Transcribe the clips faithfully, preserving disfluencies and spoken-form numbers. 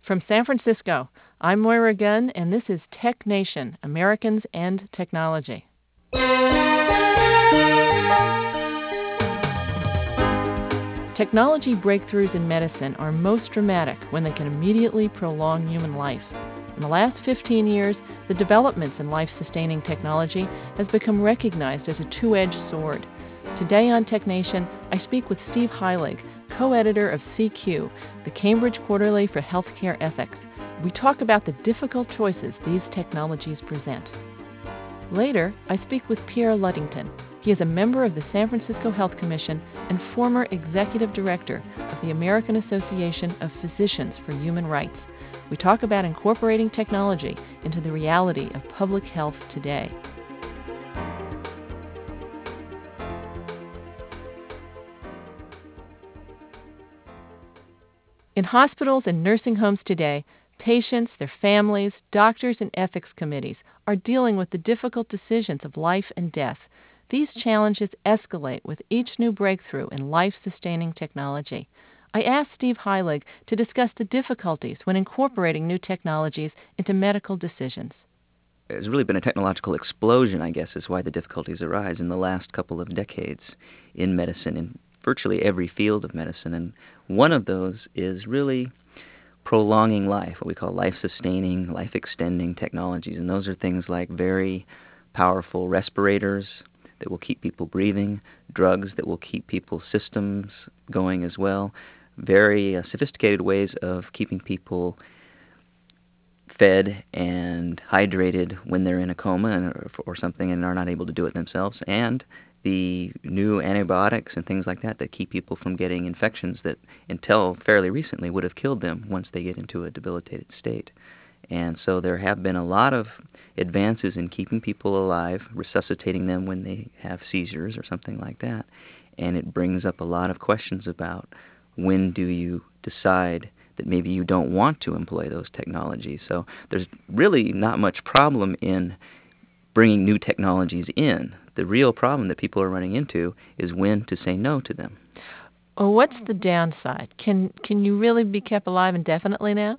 From San Francisco, I'm Moira Gunn, and this is Tech Nation, Americans and Technology. Technology breakthroughs in medicine are most dramatic when they can immediately prolong human life. In the last fifteen years, the developments in life-sustaining technology has become recognized as a two-edged sword. Today on Tech Nation, I speak with Steve Heilig, co-editor of C Q, the Cambridge Quarterly for Healthcare Ethics. We talk about the difficult choices these technologies present. Later, I speak with Pierre Luddington. He is a member of the San Francisco Health Commission and former executive director of the American Association of Physicians for Human Rights. We talk about incorporating technology into the reality of public health today. In hospitals and nursing homes today, patients, their families, doctors, and ethics committees are dealing with the difficult decisions of life and death. These challenges escalate with each new breakthrough in life-sustaining technology. I asked Steve Heilig to discuss the difficulties when incorporating new technologies into medical decisions. There's really been a technological explosion, I guess, is why the difficulties arise in the last couple of decades in medicine, in virtually every field of medicine. And one of those is really prolonging life, what we call life-sustaining, life-extending technologies. And those are things like very powerful respirators that will keep people breathing, drugs that will keep people's systems going as well, very uh, sophisticated ways of keeping people fed and hydrated when they're in a coma and, or, or something and are not able to do it themselves, and the new antibiotics and things like that that keep people from getting infections that until fairly recently would have killed them once they get into a debilitated state. And so there have been a lot of advances in keeping people alive, resuscitating them when they have seizures or something like that. And it brings up a lot of questions about when do you decide that maybe you don't want to employ those technologies. So there's really not much problem in bringing new technologies in. The real problem that people are running into is when to say no to them. Well, what's the downside? Can can you really be kept alive indefinitely now?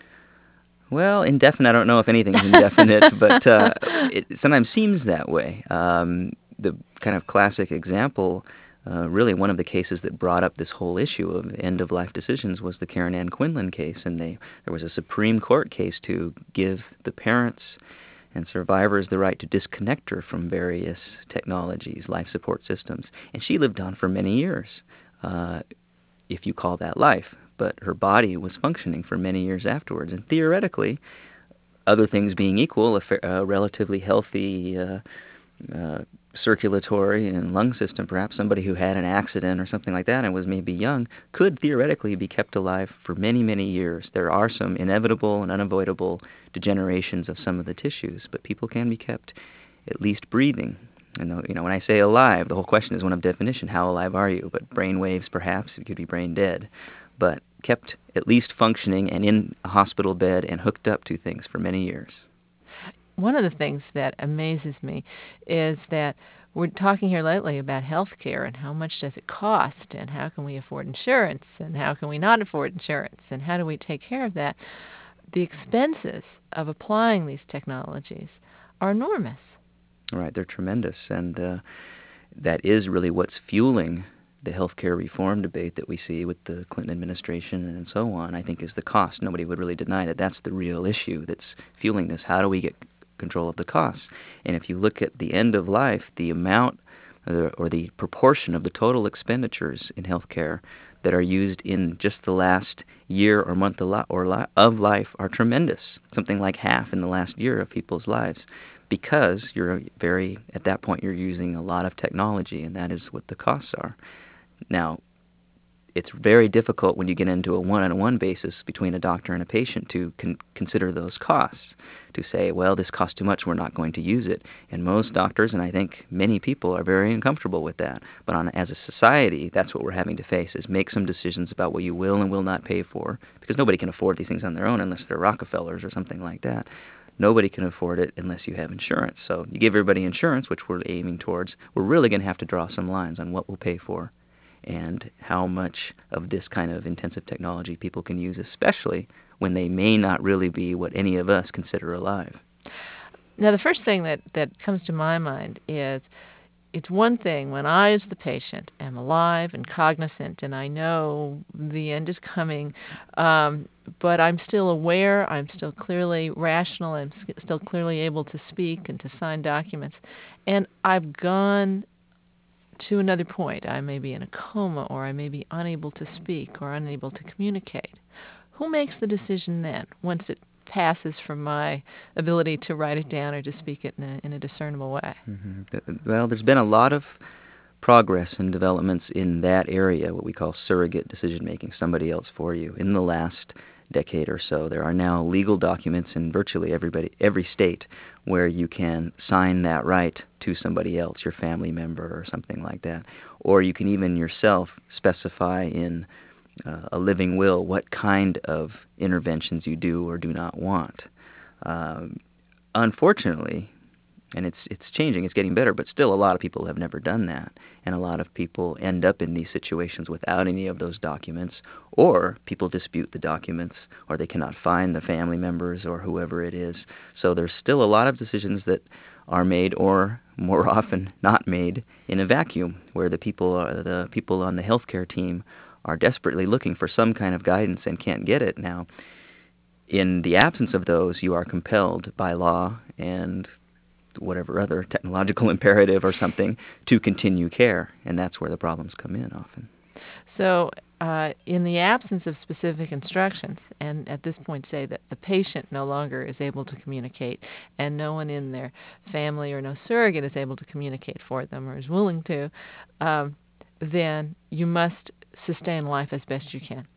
Well, indefinite, I don't know if anything's indefinite, but uh, it sometimes seems that way. Um, the kind of classic example, uh, really one of the cases that brought up this whole issue of end-of-life decisions was the Karen Ann Quinlan case, and they there was a Supreme Court case to give the parents and survivors the right to disconnect her from various technologies, life support systems. And she lived on for many years, uh, if you call that life. But her body was functioning for many years afterwards. And theoretically, other things being equal, a, fa- a relatively healthy uh, uh, circulatory and lung system, perhaps somebody who had an accident or something like that and was maybe young, could theoretically be kept alive for many, many years. There are some inevitable and unavoidable degenerations of some of the tissues, but people can be kept at least breathing. And you know, when I say alive, the whole question is one of definition. How alive are you? But brain waves, perhaps, you could be brain dead. But kept at least functioning and in a hospital bed and hooked up to things for many years. One of the things that amazes me is that we're talking here lately about health care and how much does it cost and how can we afford insurance and how can we not afford insurance and how do we take care of that. The expenses of applying these technologies are enormous. Right, they're tremendous, and uh, that is really what's fueling the healthcare reform debate that we see with the Clinton administration and so on, I think, is the cost. Nobody would really deny that that's the real issue that's fueling this. How do we get control of the costs? And if you look at the end of life, the amount uh, or the proportion of the total expenditures in healthcare that are used in just the last year or month of life are tremendous, something like half in the last year of people's lives. Because you're very, at that point, you're using a lot of technology, and that is what the costs are. Now, it's very difficult when you get into a one-on-one basis between a doctor and a patient to con- consider those costs, to say, well, this costs too much, we're not going to use it. And most doctors, and I think many people, are very uncomfortable with that. But on, as a society, that's what we're having to face, is make some decisions about what you will and will not pay for, because nobody can afford these things on their own unless they're Rockefellers or something like that. Nobody can afford it unless you have insurance. So you give everybody insurance, which we're aiming towards, we're really going to have to draw some lines on what we'll pay for and how much of this kind of intensive technology people can use, especially when they may not really be what any of us consider alive. Now, the first thing that, that comes to my mind is it's one thing when I, as the patient, am alive and cognizant and I know the end is coming, um, but I'm still aware, I'm still clearly rational, I'm s- still clearly able to speak and to sign documents. And I've gone to another point. I may be in a coma, or I may be unable to speak or unable to communicate. Who makes the decision then, once it passes from my ability to write it down or to speak it in a, in a discernible way? Mm-hmm. Well, there's been a lot of progress and developments in that area, what we call surrogate decision-making, somebody else for you. In the last decade or so, there are now legal documents in virtually everybody, every state where you can sign that right to somebody else, your family member or something like that. Or you can even yourself specify in uh, a living will what kind of interventions you do or do not want. Um, unfortunately, and it's it's changing, it's getting better, but still a lot of people have never done that. And a lot of people end up in these situations without any of those documents, or people dispute the documents, or they cannot find the family members or whoever it is. So there's still a lot of decisions that are made, or more often not made, in a vacuum, where the people are, the people on the healthcare team are desperately looking for some kind of guidance and can't get it. Now, in the absence of those, you are compelled by law and whatever other technological imperative or something to continue care, and that's where the problems come in often. So, uh, in the absence of specific instructions, and at this point say that the patient no longer is able to communicate, and no one in their family or no surrogate is able to communicate for them or is willing to, um, then you must sustain life as best you can.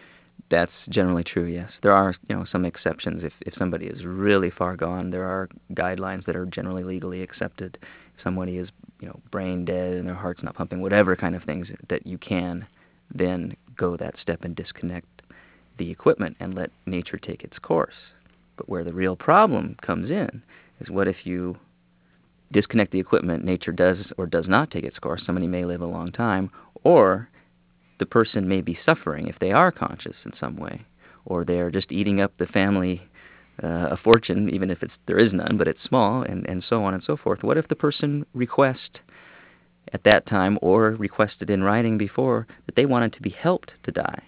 That's generally true, yes. There are, you know, some exceptions. If if somebody is really far gone, there are guidelines that are generally legally accepted. If somebody is, you know, brain dead and their heart's not pumping, whatever kind of things, that you can then go that step and disconnect the equipment and let nature take its course. But where the real problem comes in is, what if you disconnect the equipment, nature does or does not take its course? Somebody may live a long time, or the person may be suffering if they are conscious in some way, or they're just eating up the family uh, a fortune, even if it's there is none, but it's small, and, and so on and so forth. What if the person requests at that time, or requested in writing before, that they wanted to be helped to die?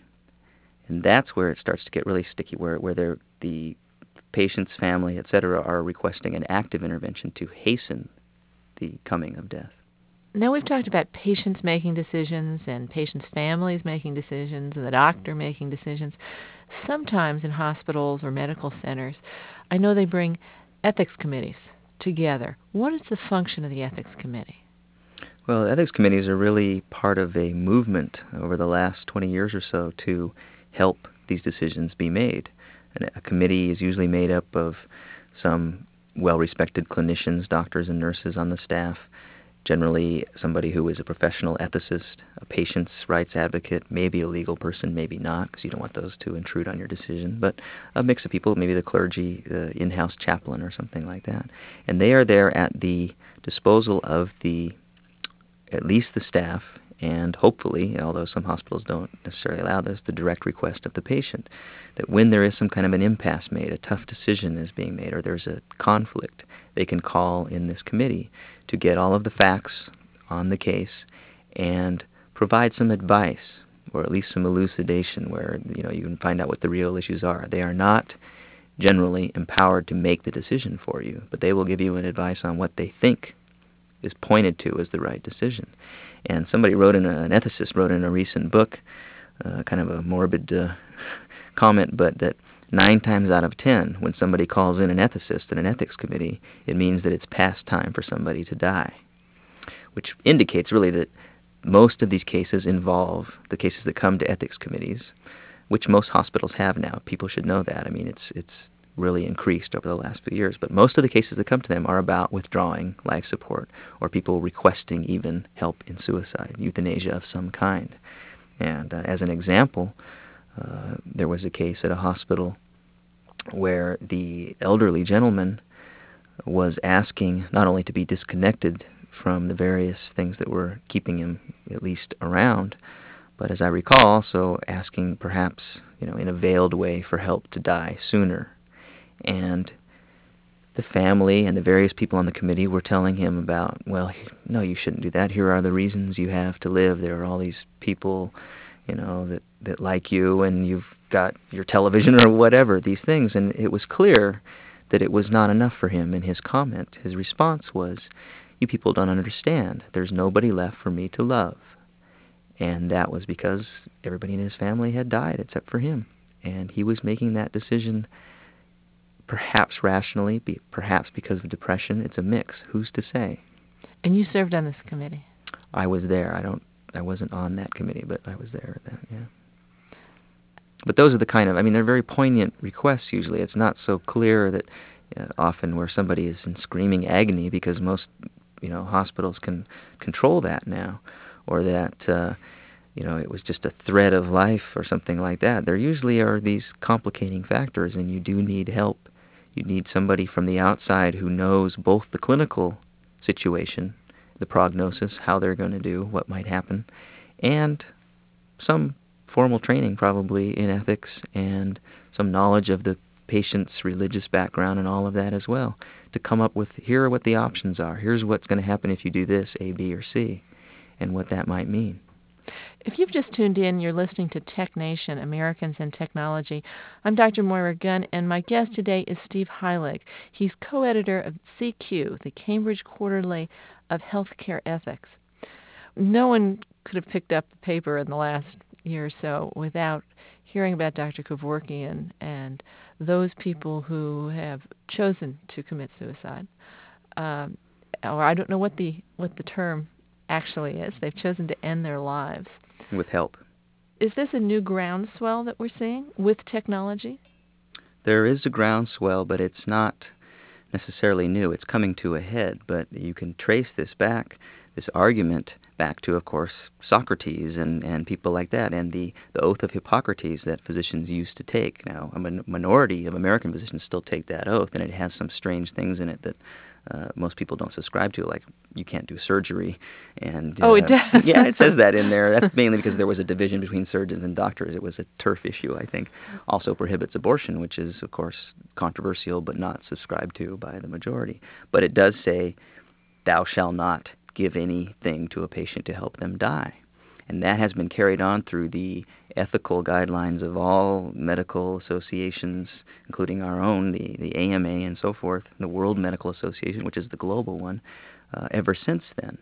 And that's where it starts to get really sticky, where, where they're, the patient's family, et cetera, are requesting an active intervention to hasten the coming of death. Now, we've talked about patients making decisions and patients' families making decisions and the doctor making decisions. Sometimes in hospitals or medical centers, I know they bring ethics committees together. What is the function of the ethics committee? Well, ethics committees are really part of a movement over the last twenty years or so to help these decisions be made. And a committee is usually made up of some well-respected clinicians, doctors and nurses on the staff, generally somebody who is a professional ethicist, a patient's rights advocate, maybe a legal person, maybe not, because you don't want those to intrude on your decision, but a mix of people, maybe the clergy, the in-house chaplain or something like that. And they are there at the disposal of the, at least the staff, and hopefully, although some hospitals don't necessarily allow this, the direct request of the patient, that when there is some kind of an impasse made, a tough decision is being made, or there's a conflict, they can call in this committee to get all of the facts on the case and provide some advice, or at least some elucidation where, you know, you can find out what the real issues are. They are not generally empowered to make the decision for you, but they will give you an advice on what they think is pointed to as the right decision. And somebody wrote in, a, an ethicist wrote in a recent book, uh, kind of a morbid uh, comment, but that nine times out of ten, when somebody calls in an ethicist in an ethics committee, it means that it's past time for somebody to die, which indicates really that most of these cases involve, the cases that come to ethics committees, which most hospitals have now. People should know that. I mean, it's it's really increased over the last few years. But most of the cases that come to them are about withdrawing life support, or people requesting even help in suicide, euthanasia of some kind. And uh, as an example, uh, there was a case at a hospital where the elderly gentleman was asking not only to be disconnected from the various things that were keeping him at least around. But as I recall, also asking perhaps, you know, in a veiled way for help to die sooner. And the family and the various people on the committee were telling him about, well, no, you shouldn't do that. Here are the reasons you have to live. There are all these people, you know, that, that like you, and you've got your television or whatever, these things. And it was clear that it was not enough for him. And his comment, his response was, you people don't understand. There's nobody left for me to love. And that was because everybody in his family had died except for him. And he was making that decision perhaps rationally, be, perhaps because of depression. It's a mix. Who's to say? And you served on this committee. I was there. I don't. I wasn't on that committee, but I was there. Then, yeah. But those are the kind of. I mean, they're very poignant requests. Usually, it's not so clear that uh, often where somebody is in screaming agony because most, you know, hospitals can control that now, or that. Uh, you know, it was just a threat of life or something like that. There usually are these complicating factors, and you do need help. You need somebody from the outside who knows both the clinical situation, the prognosis, how they're going to do, what might happen, and some formal training probably in ethics and some knowledge of the patient's religious background and all of that as well, to come up with, here are what the options are. Here's what's going to happen if you do this, A, B, or C, and what that might mean. If you've just tuned in, you're listening to Tech Nation, Americans and Technology. I'm Doctor Moira Gunn, and my guest today is Steve Heilig. He's co-editor of C Q, the Cambridge Quarterly of Healthcare Ethics. No one could have picked up the paper in the last year or so without hearing about Doctor Kevorkian and those people who have chosen to commit suicide. Um, or I don't know what the what the term actually is. They've chosen to end their lives. With help. Is this a new groundswell that we're seeing with technology? There is a groundswell, but it's not necessarily new. It's coming to a head, but you can trace this back, this argument back to, of course, Socrates and, and people like that, and the, the oath of Hippocrates that physicians used to take. Now, a min- minority of American physicians still take that oath, and it has some strange things in it that Uh, most people don't subscribe to, like you can't do surgery. And uh, oh, it does. Yeah, it says that in there. That's mainly because there was a division between surgeons and doctors. It was a turf issue, I think. Also prohibits abortion, which is, of course, controversial but not subscribed to by the majority. But it does say, thou shalt not give anything to a patient to help them die. And that has been carried on through the ethical guidelines of all medical associations, including our own, the, the A M A and so forth, the World Medical Association, which is the global one, uh, ever since then.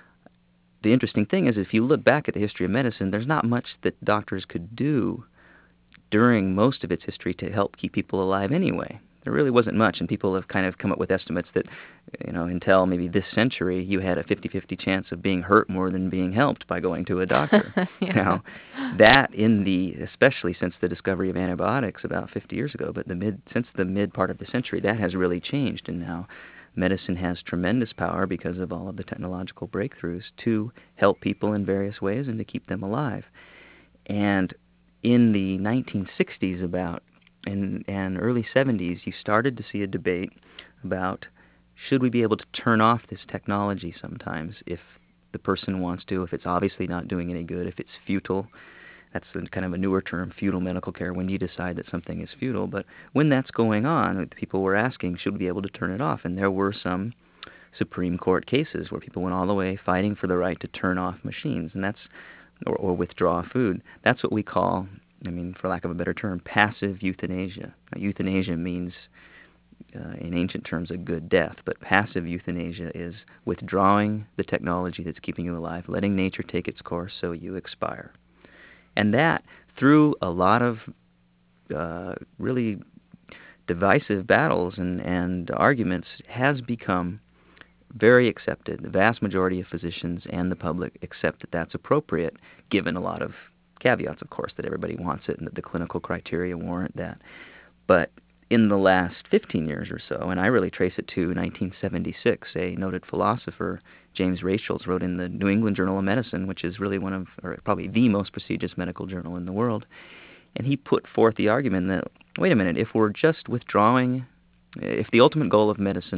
The interesting thing is, if you look back at the history of medicine, there's not much that doctors could do during most of its history to help keep people alive anyway. There really wasn't much, and people have kind of come up with estimates that, you know, until maybe this century, you had a fifty-fifty chance of being hurt more than being helped by going to a doctor. Yeah. Now, that in the, especially since the discovery of antibiotics about fifty years ago, but the mid, since the mid part of the century, that has really changed, and now medicine has tremendous power because of all of the technological breakthroughs to help people in various ways and to keep them alive. And in the nineteen sixties about, and, and early seventies, you started to see a debate about, should we be able to turn off this technology sometimes if the person wants to, if it's obviously not doing any good, if it's futile. That's a, kind of a newer term, futile medical care, when you decide that something is futile. But when that's going on, people were asking, should we be able to turn it off? And there were some Supreme Court cases where people went all the way fighting for the right to turn off machines, and that's or, or withdraw food. That's what we call, I mean, for lack of a better term, passive euthanasia. Now, euthanasia means, uh, in ancient terms, a good death, but passive euthanasia is withdrawing the technology that's keeping you alive, letting nature take its course so you expire. And that, through a lot of uh, really divisive battles and, and arguments, has become very accepted. The vast majority of physicians and the public accept that that's appropriate, given a lot of caveats, of course, that everybody wants it and that the clinical criteria warrant that. But in the last fifteen years or so, and I really trace it to nineteen seventy-six, a noted philosopher, James Rachels, wrote in the New England Journal of Medicine, which is really one of, or probably the most prestigious medical journal in the world, and he put forth the argument that, wait a minute, if we're just withdrawing, if the ultimate goal of medicine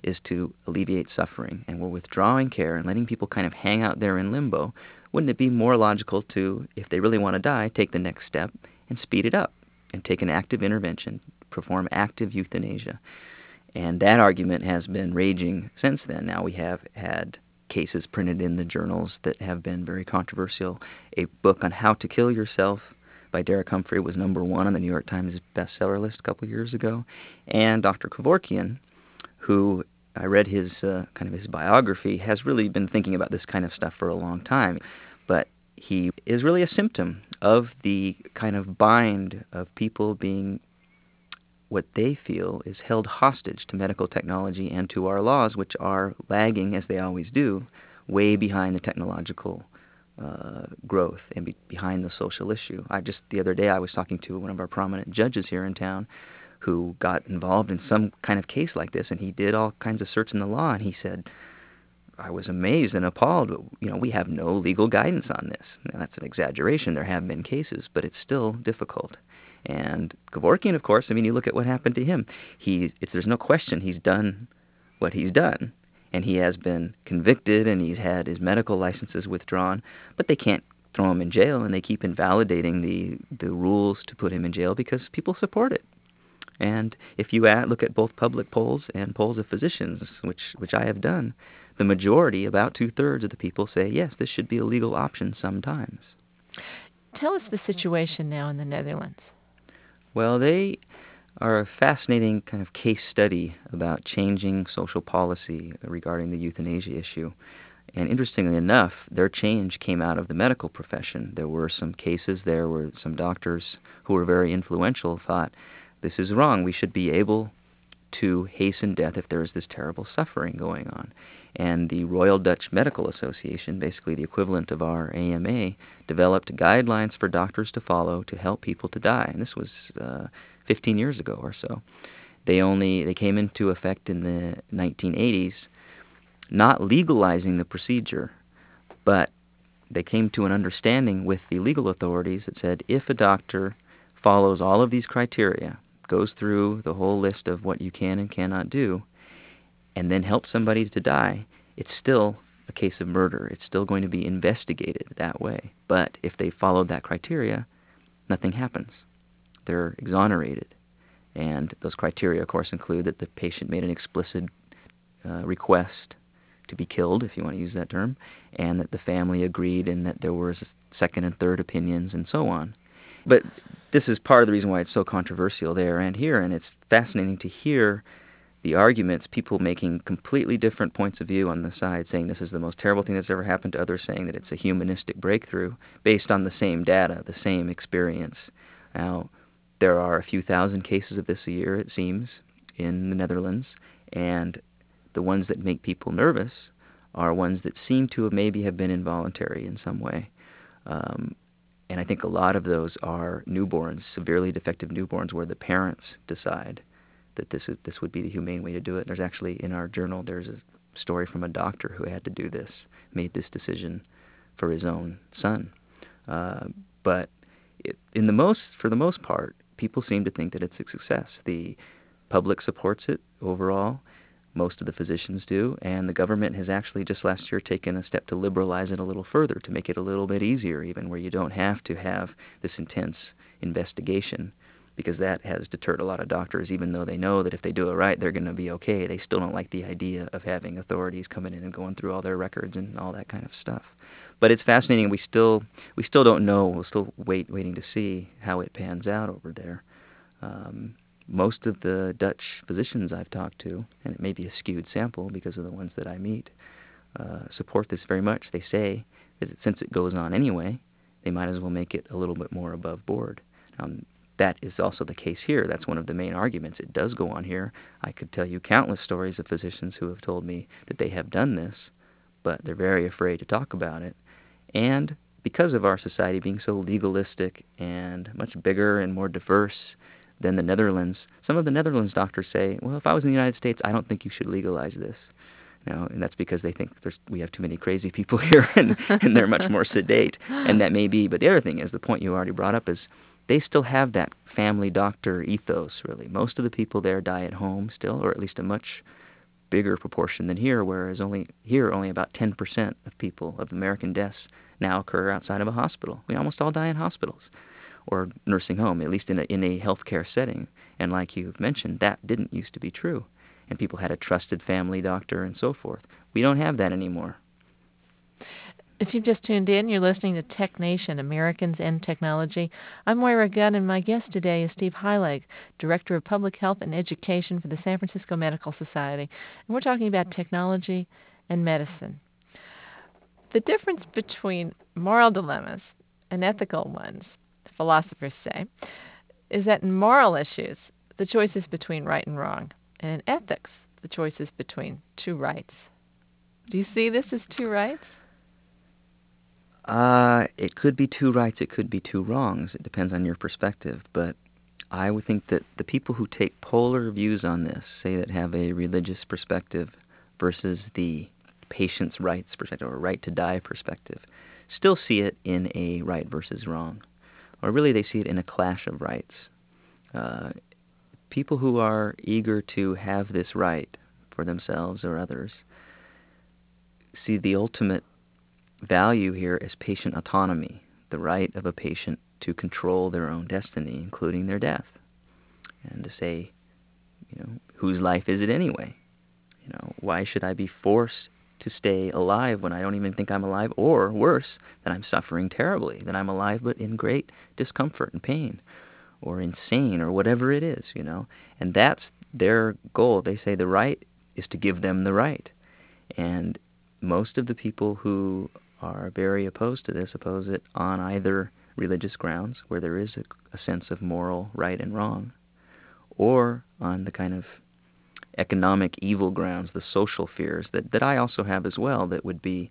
is to alleviate suffering, and we're withdrawing care and letting people kind of hang out there in limbo, wouldn't it be more logical to, if they really want to die, take the next step and speed it up and take an active intervention, perform active euthanasia? And that argument has been raging since then. Now we have had cases printed in the journals that have been very controversial. A book on how to kill yourself by Derek Humphrey was number one on the New York Times bestseller list a couple of years ago. And Doctor Kevorkian, who I read his uh, kind of his biography, has really been thinking about this kind of stuff for a long time. But he is really a symptom of the kind of bind of people being what they feel is held hostage to medical technology and to our laws, which are lagging, as they always do, way behind the technological uh, growth and be behind the social issue. I just, the other day, I was talking to one of our prominent judges here in town who got involved in some kind of case like this, and he did all kinds of search in the law, and he said, I was amazed and appalled, but, you know, we have no legal guidance on this. Now, that's an exaggeration. There have been cases, but it's still difficult. And Kevorkian, of course, I mean, you look at what happened to him. He, it's, there's no question he's done what he's done, and he has been convicted, and he's had his medical licenses withdrawn, but they can't throw him in jail, and they keep invalidating the, the rules to put him in jail because people support it. And if you add, look at both public polls and polls of physicians, which, which I have done, the majority, about two-thirds of the people say, yes, this should be a legal option sometimes. Tell us the situation now in the Netherlands. Well, they are a fascinating kind of case study about changing social policy regarding the euthanasia issue. And interestingly enough, their change came out of the medical profession. There were some cases there where some doctors who were very influential thought, this is wrong. We should be able to hasten death if there is this terrible suffering going on. And the Royal Dutch Medical Association, basically the equivalent of our A M A, developed guidelines for doctors to follow to help people to die. And this was uh, fifteen years ago or so. They only they came into effect in the nineteen eighties, not legalizing the procedure, but they came to an understanding with the legal authorities that said if a doctor follows all of these criteria, goes through the whole list of what you can and cannot do, and then helps somebody to die, it's still a case of murder. It's still going to be investigated that way. But if they followed that criteria, nothing happens. They're exonerated. And those criteria, of course, include that the patient made an explicit uh, request to be killed, if you want to use that term, and that the family agreed and that there were second and third opinions and so on. But this is part of the reason why it's so controversial there and here, and it's fascinating to hear the arguments, people making completely different points of view on the side, saying this is the most terrible thing that's ever happened to others, saying that it's a humanistic breakthrough based on the same data, the same experience. Now, there are a few thousand cases of this a year, it seems, in the Netherlands, and the ones that make people nervous are ones that seem to have maybe have been involuntary in some way. Um, and I think a lot of those are newborns, severely defective newborns, where the parents decide that this is this would be the humane way to do it. There's actually, in our journal, there's a story from a doctor who had to do this, made this decision for his own son. Uh, but it, in the most, for the most part, people seem to think that it's a success. The public supports it overall. Most of the physicians do, and the government has actually just last year taken a step to liberalize it a little further, to make it a little bit easier even, where you don't have to have this intense investigation, because that has deterred a lot of doctors, even though they know that if they do it right, they're going to be okay. They still don't like the idea of having authorities coming in and going through all their records and all that kind of stuff. But it's fascinating. We still we still don't know. We're still wait, waiting to see how it pans out over there. Um, most of the Dutch physicians I've talked to, and it may be a skewed sample because of the ones that I meet, uh, support this very much. They say that since it goes on anyway, they might as well make it a little bit more above board. Um, That is also the case here. That's one of the main arguments. It does go on here. I could tell you countless stories of physicians who have told me that they have done this, but they're very afraid to talk about it. And because of our society being so legalistic and much bigger and more diverse than the Netherlands, some of the Netherlands doctors say, well, if I was in the United States, I don't think you should legalize this. You know, and that's because they think there's, we have too many crazy people here and, and they're much more sedate. And that may be. But the other thing is, the point you already brought up is, they still have that family doctor ethos, really. Most of the people there die at home still, or at least a much bigger proportion than here, whereas only here only about ten percent of people, of American deaths, now occur outside of a hospital. We almost all die in hospitals or nursing home, at least in a, in a healthcare setting. And like you've mentioned, that didn't used to be true. And people had a trusted family doctor and so forth. We don't have that anymore. If you've just tuned in, you're listening to Tech Nation, Americans and Technology. I'm Moira Gunn, and my guest today is Steve Heilig, Director of Public Health and Education for the San Francisco Medical Society. And we're talking about technology and medicine. The difference between moral dilemmas and ethical ones, philosophers say, is that in moral issues, the choice is between right and wrong. And in ethics, the choice is between two rights. Do you see this as two rights? Uh, it could be two rights, it could be two wrongs. It depends on your perspective. But I would think that the people who take polar views on this, say that have a religious perspective versus the patient's rights perspective or right to die perspective, still see it in a right versus wrong. Or really they see it in a clash of rights. Uh, people who are eager to have this right for themselves or others see the ultimate value here is patient autonomy, the right of a patient to control their own destiny, including their death, and to say, you know, whose life is it anyway? You know, why should I be forced to stay alive when I don't even think I'm alive, or worse, that I'm suffering terribly, that I'm alive but in great discomfort and pain, or insane, or whatever it is, you know? And that's their goal. They say the right is to give them the right. And most of the people who are very opposed to this oppose it on either religious grounds, where there is a, a sense of moral right and wrong, or on the kind of economic evil grounds, the social fears that, that I also have as well, that would be,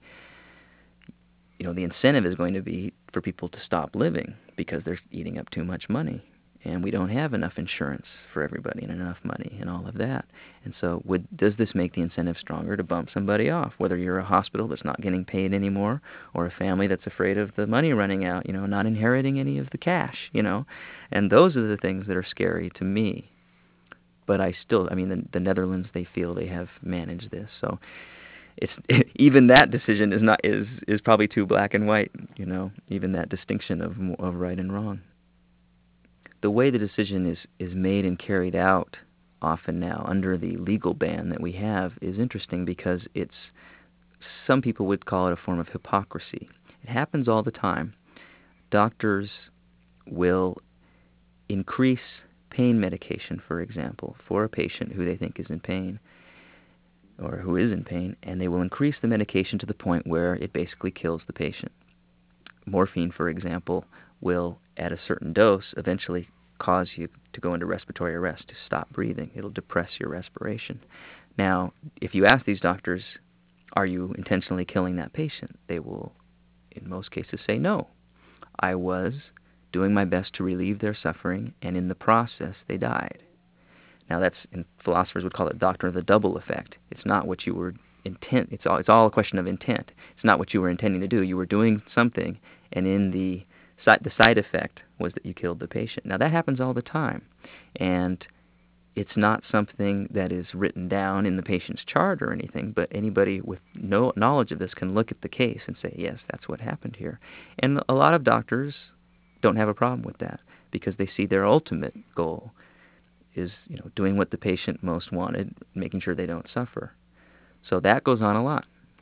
you know, the incentive is going to be for people to stop living because they're eating up too much money. And we don't have enough insurance for everybody and enough money and all of that. And so would, does this make the incentive stronger to bump somebody off, whether you're a hospital that's not getting paid anymore or a family that's afraid of the money running out, you know, not inheriting any of the cash, you know? And those are the things that are scary to me. But I still, I mean, the, the Netherlands, they feel they have managed this. So it's even that decision is not is is probably too black and white, you know, even that distinction of of right and wrong. The way the decision is, is made and carried out often now under the legal ban that we have is interesting because it's, some people would call it a form of hypocrisy. It happens all the time. Doctors will increase pain medication, for example, for a patient who they think is in pain or who is in pain, and they will increase the medication to the point where it basically kills the patient. Morphine, for example, will, at a certain dose, eventually cause you to go into respiratory arrest, to stop breathing. It'll depress your respiration. Now, if you ask these doctors, are you intentionally killing that patient? They will, in most cases, say no. I was doing my best to relieve their suffering, and in the process, they died. Now, that's, and philosophers would call it doctrine of the double effect. It's not what you were intent. It's all. It's all a question of intent. It's not what you were intending to do. You were doing something, and in the side, the side effect was that you killed the patient. Now, that happens all the time, and it's not something that is written down in the patient's chart or anything, but anybody with no knowledge of this can look at the case and say, yes, that's what happened here. And a lot of doctors don't have a problem with that because they see their ultimate goal is, you know, doing what the patient most wanted, making sure they don't suffer. So that goes on a lot.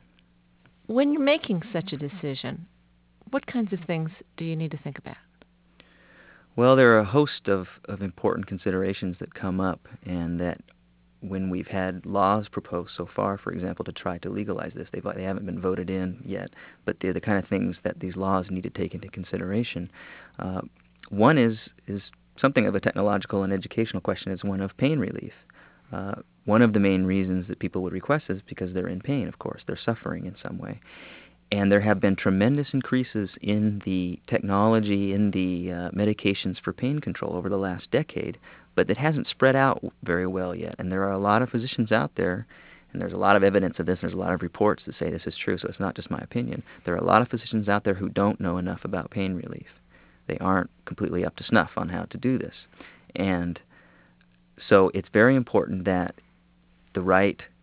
When you're making such a decision, what kinds of things do you need to think about? Well, there are a host of, of important considerations that come up, and that when we've had laws proposed so far, for example, to try to legalize this, they've, they haven't been voted in yet, but they're the kind of things that these laws need to take into consideration. Uh, one is is something of a technological and educational question, is one of pain relief. Uh, one of the main reasons that people would request is because they're in pain, of course. They're suffering in some way. And there have been tremendous increases in the technology, in the uh, medications for pain control over the last decade, but it hasn't spread out very well yet. And there are a lot of physicians out there, and there's a lot of evidence of this, there's a lot of reports that say this is true, so it's not just my opinion. There are a lot of physicians out there who don't know enough about pain relief. They aren't completely up to snuff on how to do this. And so it's very important that the right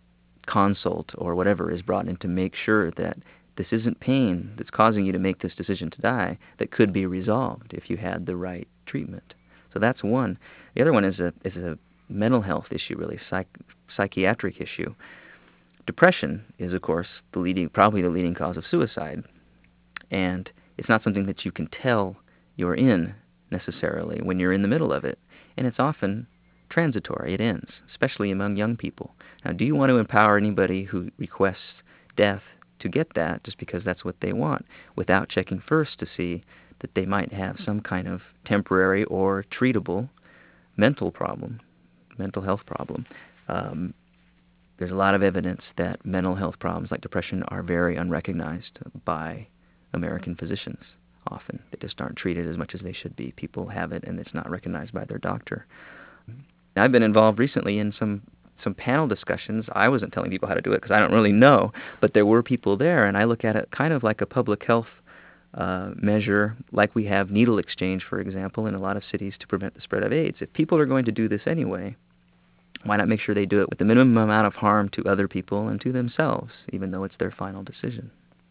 consult or whatever is brought in to make sure that this isn't pain that's causing you to make this decision to die that could be resolved if you had the right treatment. So that's one. The other one is a is a mental health issue, really, psych, psychiatric issue. Depression is, of course, the leading, probably the leading cause of suicide. And it's not something that you can tell you're in necessarily when you're in the middle of it. And it's often transitory. It ends, especially among young people. Now, do you want to empower anybody who requests death to get that just because that's what they want, without checking first to see that they might have some kind of temporary or treatable mental problem, mental health problem? Um, there's a lot of evidence that mental health problems like depression are very unrecognized by American physicians often. They just aren't treated as much as they should be. People have it, and it's not recognized by their doctor. Now, I've been involved recently in some some panel discussions. I wasn't telling people how to do it because I don't really know, but there were people there, and I look at it kind of like a public health uh, measure, like we have needle exchange, for example, in a lot of cities to prevent the spread of AIDS. If people are going to do this anyway, why not make sure they do it with the minimum amount of harm to other people and to themselves, even though it's their final decision?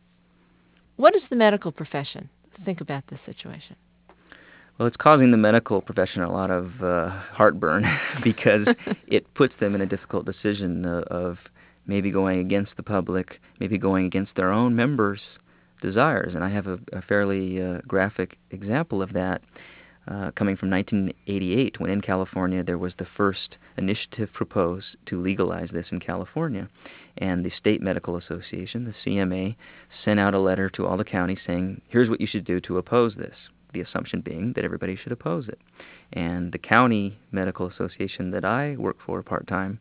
What does the medical profession think about this situation? Well, it's causing the medical profession a lot of uh, heartburn because it puts them in a difficult decision uh, of maybe going against the public, maybe going against their own members' desires. And I have a, a fairly uh, graphic example of that uh, coming from nineteen eighty-eight, when in California there was the first initiative proposed to legalize this in California. And the State Medical Association, the C M A, sent out a letter to all the counties saying, here's what you should do to oppose this. The assumption being that everybody should oppose it. And the county medical association that I work for part-time,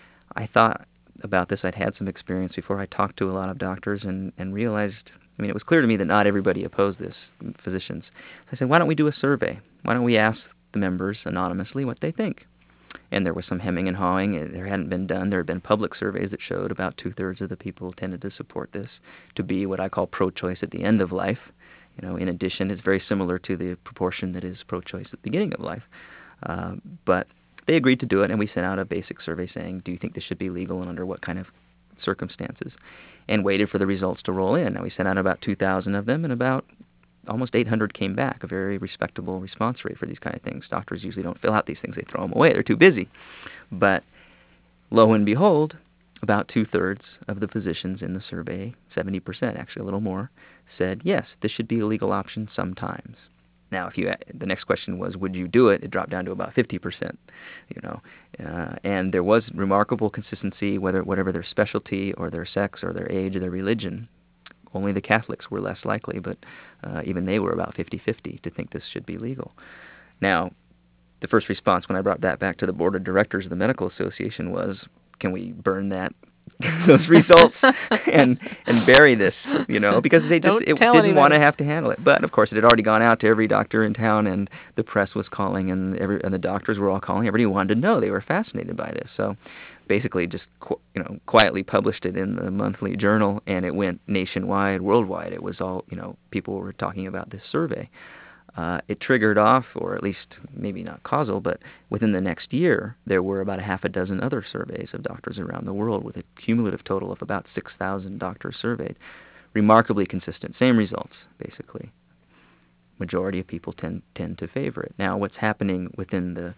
I thought about this. I'd had some experience before. I talked to a lot of doctors and, and realized, I mean, it was clear to me that not everybody opposed this, physicians. So I said, why don't we do a survey? Why don't we ask the members anonymously what they think? And there was some hemming and hawing. It, there hadn't been done. There had been public surveys that showed about two-thirds of the people tended to support this to be what I call pro-choice at the end of life. You know, in addition, it's very similar to the proportion that is pro-choice at the beginning of life. Uh, but they agreed to do it, and we sent out a basic survey saying, do you think this should be legal and under what kind of circumstances? And waited for the results to roll in. Now, we sent out about two thousand of them, and about almost eight hundred came back, a very respectable response rate for these kind of things. Doctors usually don't fill out these things. They throw them away. They're too busy. But lo and behold, about two-thirds of the physicians in the survey, seventy percent, actually a little more, said, yes, this should be a legal option sometimes. Now, if you, the next question was, would you do it? It dropped down to about fifty percent, you know. Uh, and there was remarkable consistency, whether whatever their specialty or their sex or their age or their religion. Only the Catholics were less likely, but uh, even they were about fifty-fifty to think this should be legal. Now, the first response when I brought that back to the board of directors of the Medical Association was, can we burn that those results and and bury this, you know, because they just it didn't want to have to handle it. But of course, it had already gone out to every doctor in town, and the press was calling, and every and the doctors were all calling. Everybody wanted to know. They were fascinated by this. So basically, just qu- you know, quietly published it in the monthly journal, and it went nationwide, worldwide. It was all, you know, people were talking about this survey. Uh, it triggered off, or at least maybe not causal, but within the next year, there were about a half a dozen other surveys of doctors around the world with a cumulative total of about six thousand doctors surveyed. Remarkably consistent, same results, basically. Majority of people tend, tend to favor it. Now, what's happening within the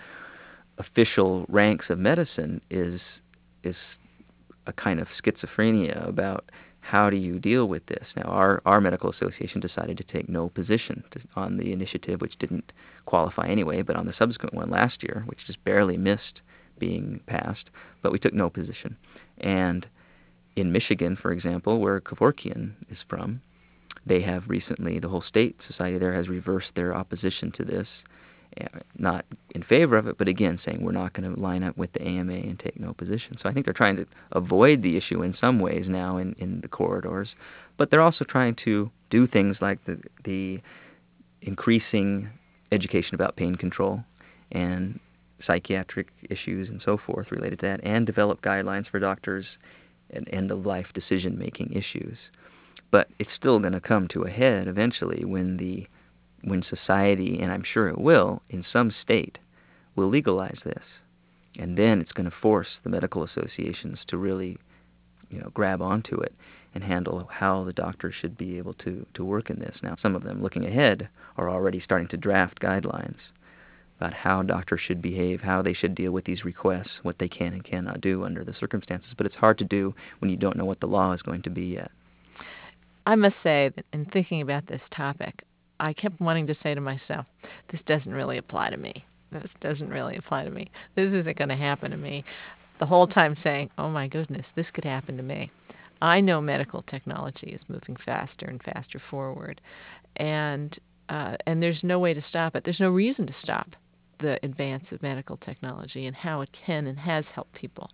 official ranks of medicine is is a kind of schizophrenia about how do you deal with this? Now, our, our medical association decided to take no position to, on the initiative, which didn't qualify anyway, but on the subsequent one last year, which just barely missed being passed, but we took no position. And in Michigan, for example, where Kevorkian is from, they have recently, the whole state society there has reversed their opposition to this, not in favor of it, but again saying we're not going to line up with the A M A and take no position. So I think they're trying to avoid the issue in some ways now in, in the corridors, but they're also trying to do things like the, the increasing education about pain control and psychiatric issues and so forth related to that, and develop guidelines for doctors and end-of-life decision-making issues. But it's still going to come to a head eventually when the when society, and I'm sure it will, in some state, will legalize this. And then it's going to force the medical associations to really you know, grab onto it and handle how the doctor should be able to, to work in this. Now, some of them, looking ahead, are already starting to draft guidelines about how doctors should behave, how they should deal with these requests, what they can and cannot do under the circumstances. But it's hard to do when you don't know what the law is going to be yet. I must say that in thinking about this topic, I kept wanting to say to myself, this doesn't really apply to me. This doesn't really apply to me. This isn't going to happen to me. The whole time saying, oh my goodness, this could happen to me. I know medical technology is moving faster and faster forward, and uh, and there's no way to stop it. There's no reason to stop the advance of medical technology and how it can and has helped people.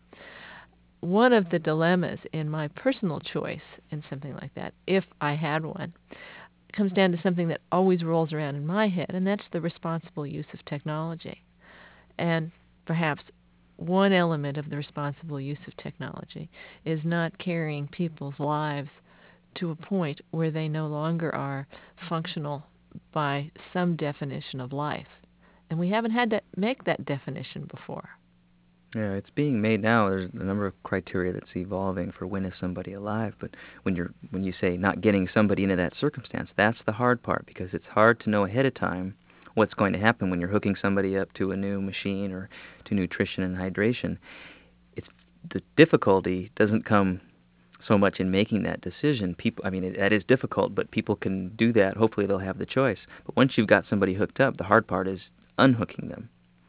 One of the dilemmas in my personal choice in something like that, if I had one, comes down to something that always rolls around in my head, and that's the responsible use of technology. And perhaps one element of the responsible use of technology is not carrying people's lives to a point where they no longer are functional by some definition of life. And we haven't had to make that definition before. Yeah, it's being made now. There's a number of criteria that's evolving for when is somebody alive. But when you're when you say not getting somebody into that circumstance, that's the hard part, because it's hard to know ahead of time what's going to happen when you're hooking somebody up to a new machine or to nutrition and hydration. It's the difficulty doesn't come so much in making that decision. People, I mean, it, that is difficult, but people can do that. Hopefully, they'll have the choice. But once you've got somebody hooked up, the hard part is unhooking them.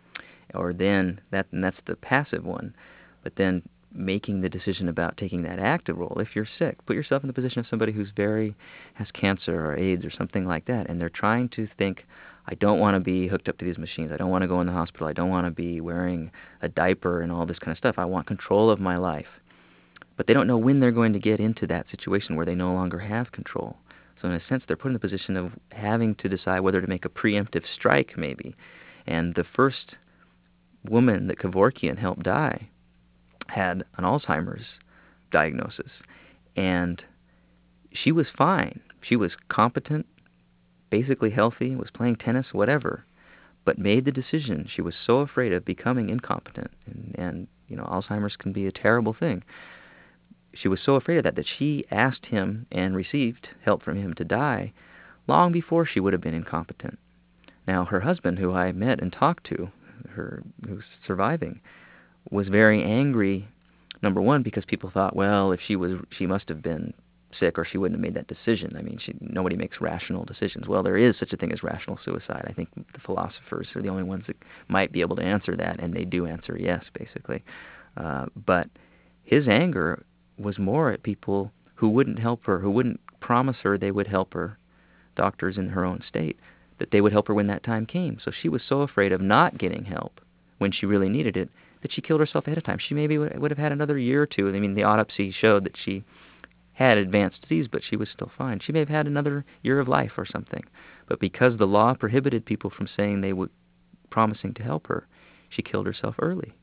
Or then, that and that's the passive one, but then making the decision about taking that active role. If you're sick, put yourself in the position of somebody who's very, has cancer or AIDS or something like that, and they're trying to think, I don't want to be hooked up to these machines, I don't want to go in the hospital, I don't want to be wearing a diaper and all this kind of stuff, I want control of my life. But they don't know when they're going to get into that situation where they no longer have control. So in a sense, they're put in the position of having to decide whether to make a preemptive strike, maybe. And the first woman that Kevorkian helped die had an Alzheimer's diagnosis, and she was fine. She was competent, basically healthy, was playing tennis, whatever, but made the decision. She was so afraid of becoming incompetent, and, and you know, Alzheimer's can be a terrible thing. She was so afraid of that that she asked him and received help from him to die long before she would have been incompetent. Now, her husband, who I met and talked to, her who's surviving, was very angry, number one, because people thought, well, if she was, she must have been sick or she wouldn't have made that decision. I mean, she, nobody makes rational decisions. Well, there is such a thing as rational suicide. I think the philosophers are the only ones that might be able to answer that, and they do answer yes, basically. Uh, but his anger was more at people who wouldn't help her, who wouldn't promise her they would help her, doctors in her own state, that they would help her when that time came. So she was so afraid of not getting help when she really needed it that she killed herself ahead of time. She maybe would, would have had another year or two. I mean, the autopsy showed that she had advanced disease, but she was still fine. She may have had another year of life or something. But because the law prohibited people from saying they would, promising to help her, she killed herself early.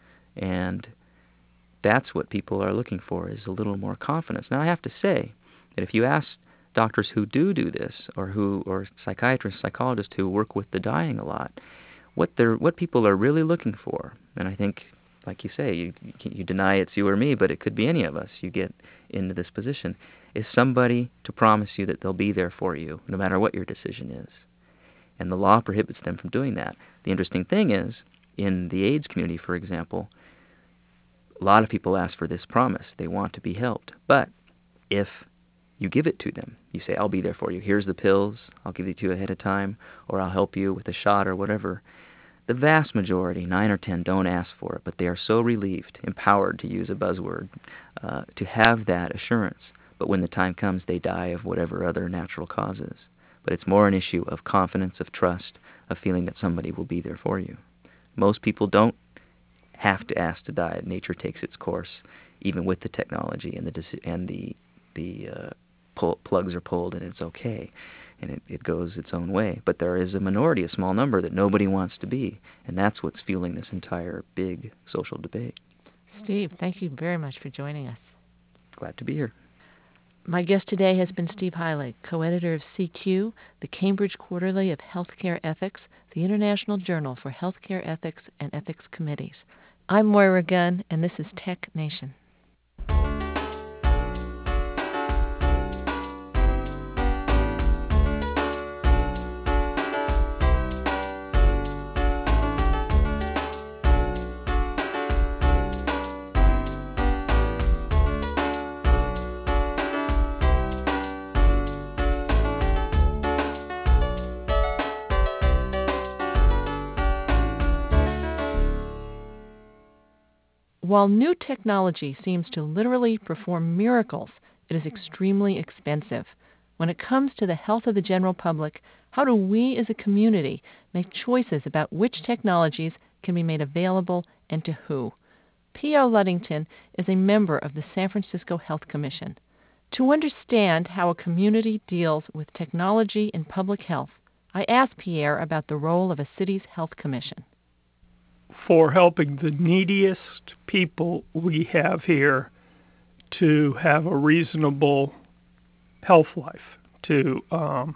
And that's what people are looking for, is a little more confidence. Now, I have to say that if you ask doctors who do do this, or who, or psychiatrists, psychologists who work with the dying a lot, what they're, what people are really looking for, and I think, like you say, you, you deny it's you or me, but it could be any of us, you get into this position, is somebody to promise you that they'll be there for you, no matter what your decision is. And the law prohibits them from doing that. The interesting thing is, in the AIDS community, for example, a lot of people ask for this promise. They want to be helped. But if you give it to them, you say, I'll be there for you. Here's the pills. I'll give it to you ahead of time, or I'll help you with a shot or whatever. The vast majority, nine or ten, don't ask for it, but they are so relieved, empowered, to use a buzzword, uh, to have that assurance. But when the time comes, they die of whatever other natural causes. But it's more an issue of confidence, of trust, of feeling that somebody will be there for you. Most people don't have to ask to die. Nature takes its course, even with the technology, and the and the the uh, pull, plugs are pulled, and it's okay, and it, it goes its own way. But there is a minority, a small number, that nobody wants to be, and that's what's fueling this entire big social debate. Steve, thank you very much for joining us. Glad to be here. My guest today has been Steve Heilig, co-editor of C Q, the Cambridge Quarterly of Healthcare Ethics, the International Journal for Healthcare Ethics and Ethics Committees. I'm Moira Gunn, and this is Tech Nation. while new technology seems to literally perform miracles, it is extremely expensive. When it comes to the health of the general public, how do we as a community make choices about which technologies can be made available and to who? P O. Ludington is a member of the San Francisco Health Commission. To understand how a community deals with technology in public health, I asked Pierre about the role of a city's health commission. For helping the neediest people we have here to have a reasonable health life, to um,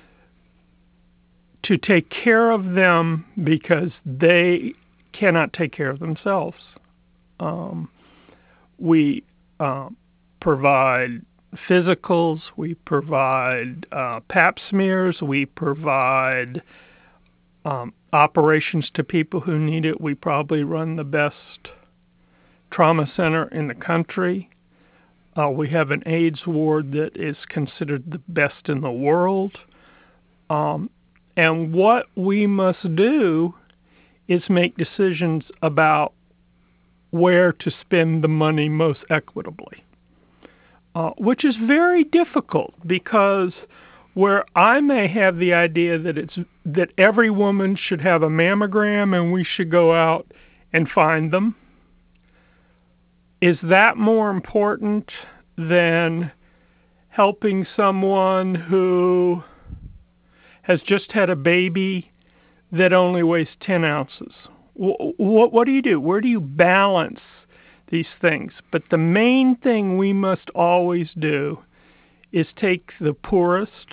to take care of them because they cannot take care of themselves. Um, we uh, provide physicals, we provide uh, pap smears, we provide um, operations to people who need it. We probably run the best trauma center in the country. Uh, we have an AIDS ward that is considered the best in the world. Um, and what we must do is make decisions about where to spend the money most equitably, uh, which is very difficult because where I may have the idea that it's that every woman should have a mammogram and we should go out and find them, is that more important than helping someone who has just had a baby that only weighs ten ounces? What, what do you do? Where do you balance these things? But the main thing we must always do is take the poorest,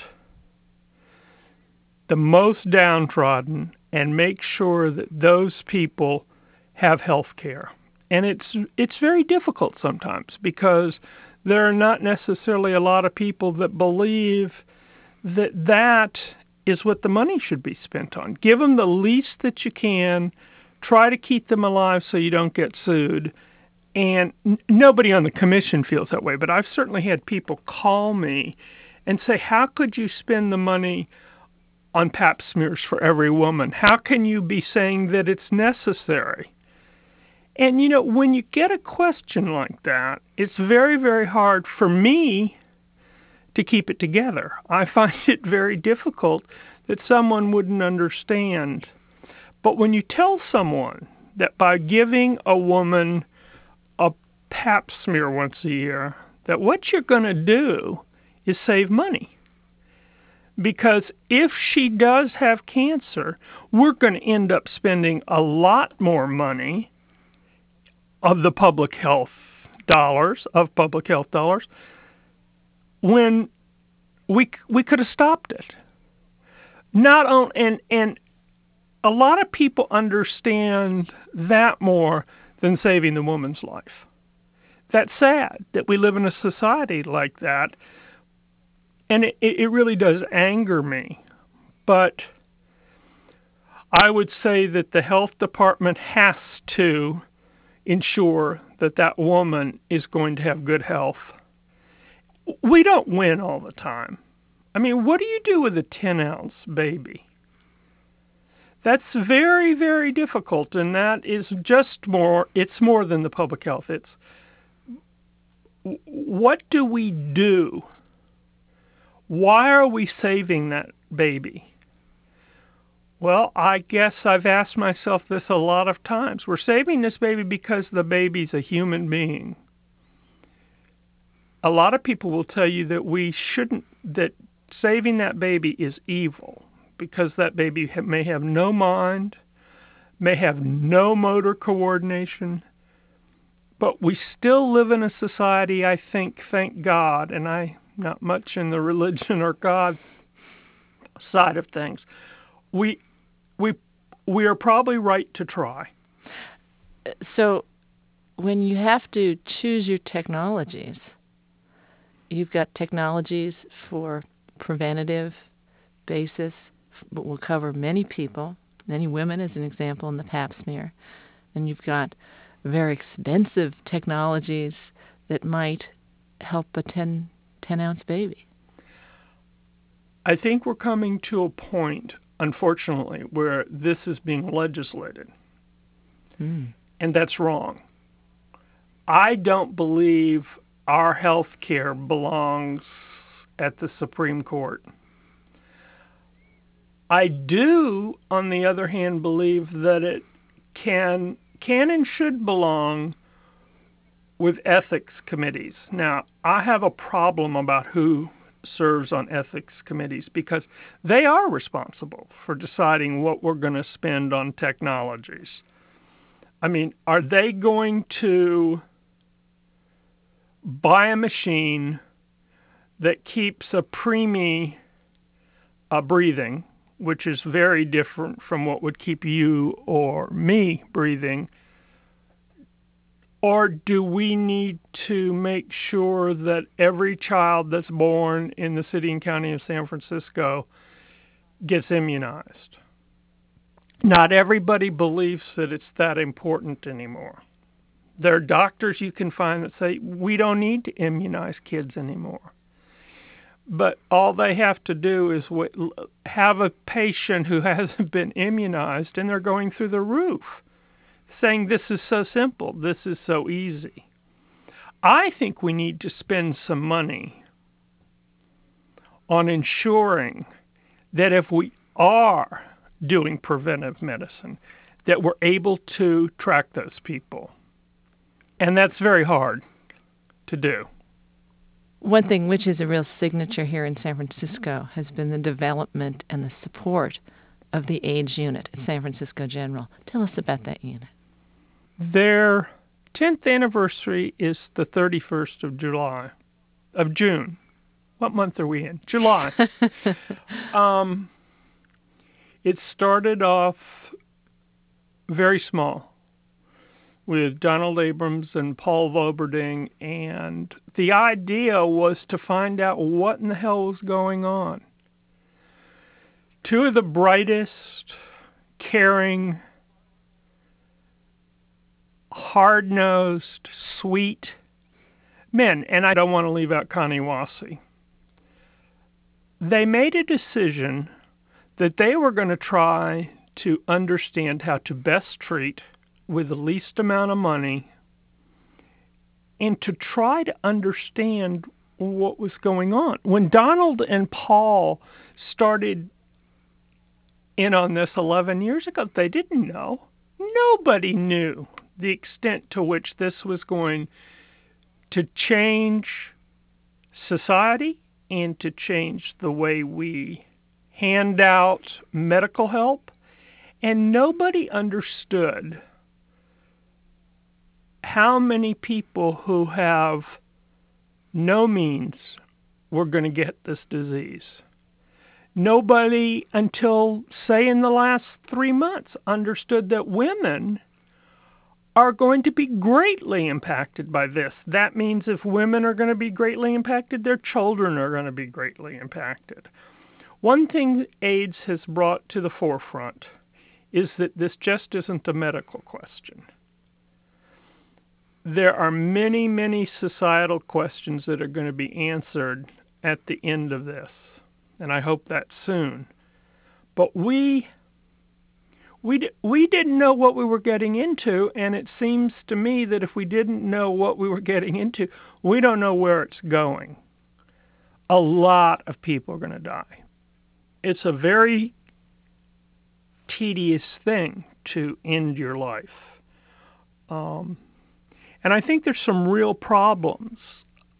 the most downtrodden, and make sure that those people have health care. And it's it's very difficult sometimes because there are not necessarily a lot of people that believe that that is what the money should be spent on. Give them the least that you can. Try to keep them alive so you don't get sued. And n- nobody on the commission feels that way, but I've certainly had people call me and say, how could you spend the money on pap smears for every woman? How can you be saying that it's necessary? And, you know, when you get a question like that, it's very, very hard for me to keep it together. I find it very difficult that someone wouldn't understand. But when you tell someone that by giving a woman a pap smear once a year, that what you're going to do is save money. Because if she does have cancer, we're going to end up spending a lot more money of the public health dollars, of public health dollars, when we we could have stopped it. Not on, and and a lot of people understand that more than saving the woman's life. That's sad that we live in a society like that, and it, it really does anger me. But I would say that the health department has to ensure that that woman is going to have good health. We don't win all the time. I mean, what do you do with a ten-ounce baby? That's very, very difficult, and that is just more, it's more than the public health. It's what do we do? Why are we saving that baby? Well, I guess I've asked myself this a lot of times. We're saving this baby because the baby's a human being. A lot of people will tell you that we shouldn't, that saving that baby is evil because that baby ha- may have no mind, may have no motor coordination, but we still live in a society, I think, thank God, and I'm not much in the religion or God side of things. We we we are probably right to try. So when you have to choose your technologies, you've got technologies for preventative basis, but will cover many people, many women as an example in the pap smear. And you've got very expensive technologies that might help a ten, ten-ounce baby. I think we're coming to a point, unfortunately, where this is being legislated. Mm. And that's wrong. I don't believe our health care belongs at the Supreme Court. I do, on the other hand, believe that it can can and should belong with ethics committees. Now, I have a problem about who serves on ethics committees because they are responsible for deciding what we're going to spend on technologies. I mean, are they going to buy a machine that keeps a preemie uh, breathing, which is very different from what would keep you or me breathing? Or do we need to make sure that every child that's born in the city and county of San Francisco gets immunized? Not everybody believes that it's that important anymore. There are doctors you can find that say, we don't need to immunize kids anymore. But all they have to do is have a patient who hasn't been immunized and they're going through the roof, saying this is so simple, this is so easy. I think we need to spend some money on ensuring that if we are doing preventive medicine, that we're able to track those people. And that's very hard to do. One thing which is a real signature here in San Francisco has been the development and the support of the AIDS unit at San Francisco General. Tell us about that unit. Their tenth anniversary is the thirty-first of July, of June. What month are we in? July. um, it started off very small with Donald Abrams and Paul Voberding, and the idea was to find out what in the hell was going on. Two of the brightest, caring, hard-nosed, sweet men, and I don't want to leave out Connie Wassi. They made a decision that they were going to try to understand how to best treat with the least amount of money and to try to understand what was going on. When Donald and Paul started in on this eleven years ago, they didn't know. Nobody knew the extent to which this was going to change society and to change the way we hand out medical help. And nobody understood how many people who have no means were going to get this disease. Nobody until, say, in the last three months understood that women are going to be greatly impacted by this. That means if women are going to be greatly impacted, their children are going to be greatly impacted. One thing AIDS has brought to the forefront is that this just isn't a medical question. There are many, many societal questions that are going to be answered at the end of this, and I hope that soon. But we we we didn't know what we were getting into, and it seems to me that if we didn't know what we were getting into, we don't know where it's going. A lot of people are going to die. It's a very tedious thing to end your life. Um, and I think there's some real problems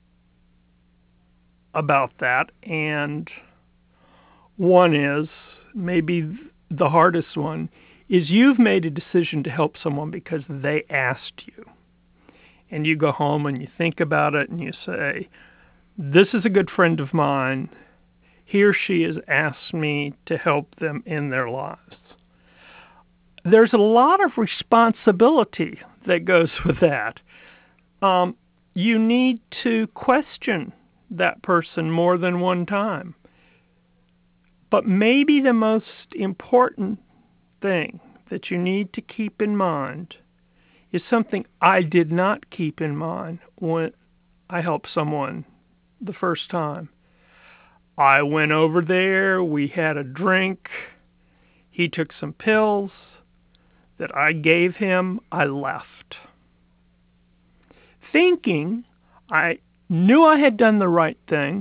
about that. And one is, maybe the hardest one, is you've made a decision to help someone because they asked you. And you go home and you think about it and you say, this is a good friend of mine. He or she has asked me to help them in their lives. There's a lot of responsibility that goes with that. Um, you need to question that person more than one time. But maybe the most important thing that you need to keep in mind is something I did not keep in mind when I helped someone the first time. I went over there, we had a drink, he took some pills that I gave him, I left. thinking I knew I had done the right thing.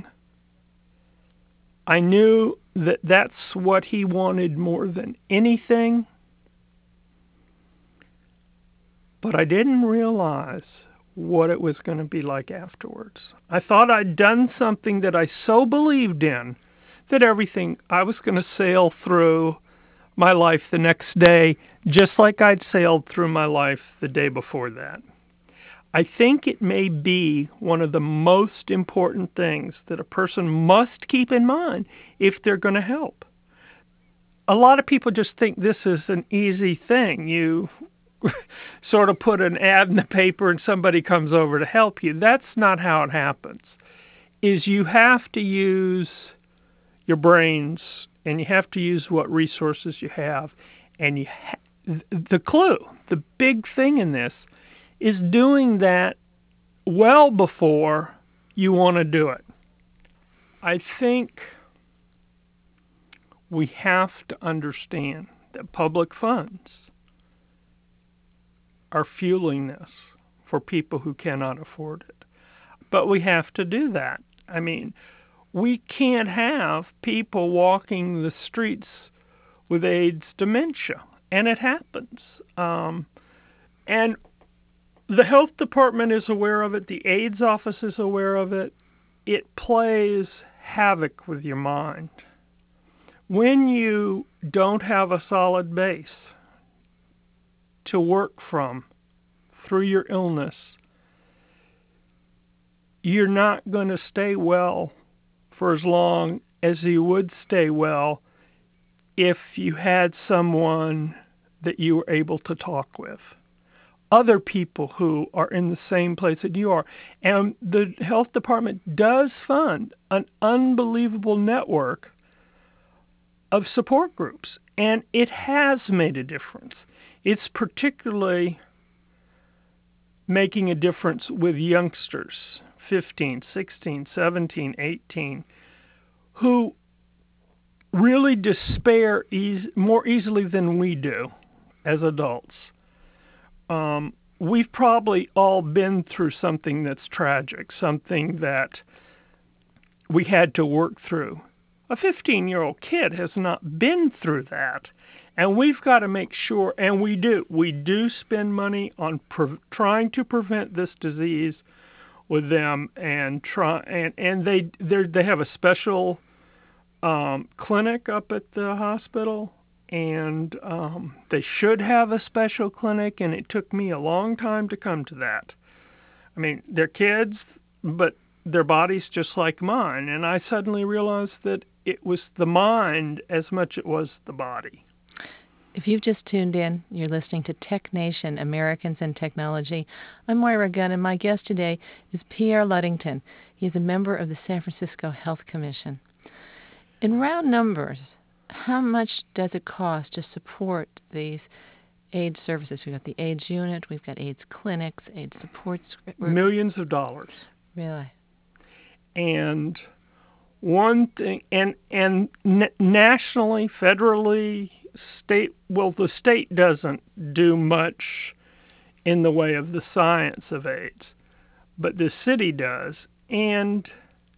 I knew that that's what he wanted more than anything. But I didn't realize what it was going to be like afterwards. I thought I'd done something that I so believed in that everything, I was going to sail through my life the next day just like I'd sailed through my life the day before that. I think it may be one of the most important things that a person must keep in mind if they're going to help. A lot of people just think this is an easy thing. You sort of put an ad in the paper and somebody comes over to help you. That's not how it happens. Is you have to use your brains and you have to use what resources you have. And you ha- the clue, the big thing in this is doing that well before you want to do it. I think we have to understand that public funds are fueling this for people who cannot afford it. But we have to do that. I mean, we can't have people walking the streets with AIDS dementia, and it happens. Um, and the health department is aware of it. The AIDS office is aware of it. It plays havoc with your mind. When you don't have a solid base to work from through your illness, you're not going to stay well for as long as you would stay well if you had someone that you were able to talk with. Other people who are in the same place that you are. And the health department does fund an unbelievable network of support groups, and it has made a difference. It's particularly making a difference with youngsters, fifteen, sixteen, seventeen, eighteen, who really despair eas- more easily than we do as adults. Um, we've probably all been through something that's tragic, something that we had to work through. A fifteen-year-old kid has not been through that. And we've got to make sure, and we do, we do spend money on pre- trying to prevent this disease with them, and try and, and they they have a special um, clinic up at the hospital, and um, they should have a special clinic, and it took me a long time to come to that. I mean, they're kids, but their body's just like mine, and I suddenly realized that it was the mind as much as it was the body. If you've just tuned in, you're listening to Tech Nation, Americans and Technology. I'm Moira Gunn, and my guest today is Pierre Luddington. He's a member of the San Francisco Health Commission. In round numbers, how much does it cost to support these AIDS services? We've got the AIDS unit, we've got AIDS clinics, AIDS supports. Millions of dollars. Really? And one thing, and, and n- nationally, federally, state, well, the state doesn't do much in the way of the science of AIDS, but the city does. And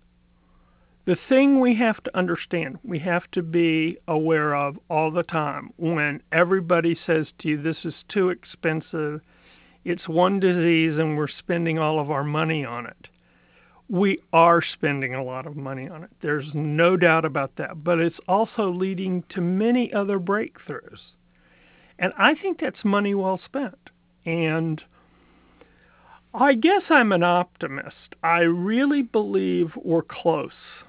the thing we have to understand, we have to be aware of all the time, when everybody says to you, this is too expensive, it's one disease and we're spending all of our money on it. We are spending a lot of money on it. There's no doubt about that. But it's also leading to many other breakthroughs. And I think that's money well spent. And I guess I'm an optimist. I really believe we're close.